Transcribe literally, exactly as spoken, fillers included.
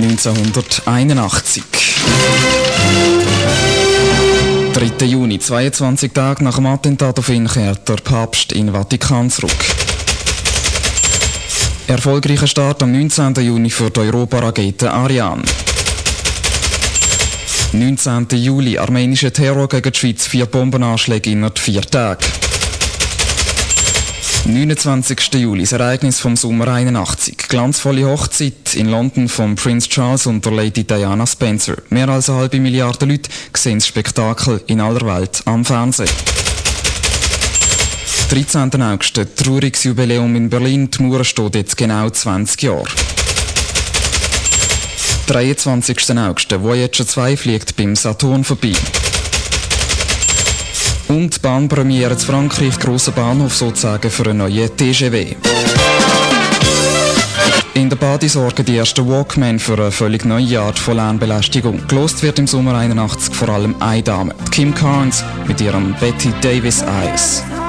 neunzehnhunderteinundachtzig. dritter Juni, zweiundzwanzig Tage nach dem Attentat auf ihn, kehrt der Papst in den Vatikan zurück. Erfolgreicher Start am neunzehnten Juni für die Europa-Rakete Ariane. neunzehnten Juli, armenischer Terror gegen die Schweiz, vier Bombenanschläge innerhalb vier Tage. neunundzwanzigsten Juli, das Ereignis vom Sommer einundachtzig. Glanzvolle Hochzeit in London von Prince Charles und der Lady Diana Spencer. Mehr als eine halbe Milliarde Leute sehen das Spektakel in aller Welt am Fernsehen. dreizehnten August, ein trauriges Jubiläum in Berlin. Die Mauer steht jetzt genau zwanzig Jahre. dreiundzwanzigsten August, Voyager zwei fliegt beim Saturn vorbei. Und Bahnpremiere in Frankreich, grosser Bahnhof sozusagen für einen neuen T G V. In der Bade sorgen die ersten Walkman für eine völlig neue Art von Lärmbelästigung. Gelost wird im Sommer einundachtzig vor allem eine Dame, Kim Carnes, mit ihrem Betty Davis Eyes.